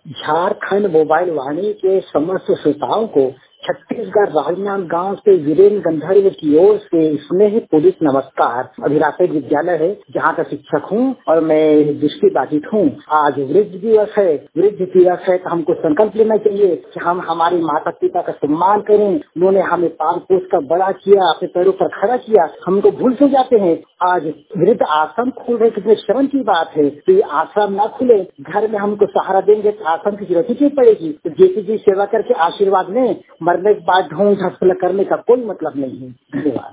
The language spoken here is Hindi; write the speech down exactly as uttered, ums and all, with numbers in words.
झारखंड मोबाइल वाणी के समस्त श्रोताओं को छत्तीसगढ़ राजनांदगांव से वीरेंद्र गंधर्व की ओर से स्नेह पुलिस नमस्कार। अभिलाषा विद्यालय है जहाँ का शिक्षक हूँ और मैं दृष्टिबाधित हूँ। आज वृद्ध दिवस है। वृद्ध दिवस है तो हमको संकल्प लेना चाहिए कि हम हमारे माता पिता का सम्मान करें। उन्होंने हमें पाल पोस कर बड़ा किया, अपने पैरों पर खड़ा किया, हमको भूल से जाते हैं। आज वृद्ध आश्रम खोल रहे, कितने शर्म की बात है। तो ये आश्रम न खुले, घर में हमको सहारा देंगे तो आश्रम की जरूरत ही पड़ेगी। तो जेपी जी सेवा करके आशीर्वाद लें, मरने के बाद ढोंग ढसला करने का कोई मतलब नहीं है। धन्यवाद।